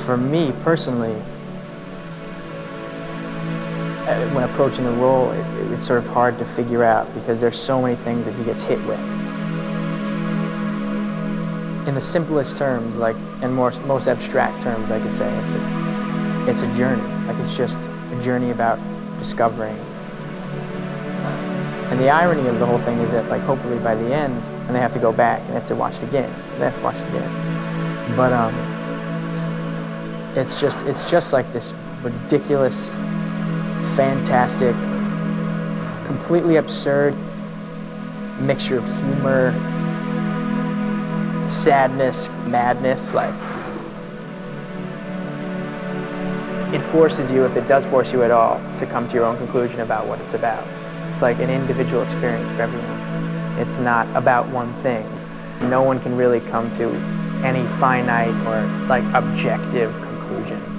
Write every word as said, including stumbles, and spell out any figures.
for me personally, uh, when approaching the role, it, it, it's sort of hard to figure out because there's so many things that he gets hit with. In the simplest terms, like, and more, most abstract terms, I could say, it's a, it's a journey. Like, it's just a journey about discovering. And the irony of the whole thing is that, like, hopefully by the end, and they have to go back and they have to watch it again. They have to watch it again. But um, it's just, it's just like this ridiculous, fantastic, completely absurd mixture of humor, sadness, madness. Like, it forces you, if it does force you at all, to come to your own conclusion about what it's about. It's like an individual experience for everyone. It's not about one thing. No one can really come to any finite or like objective conclusion.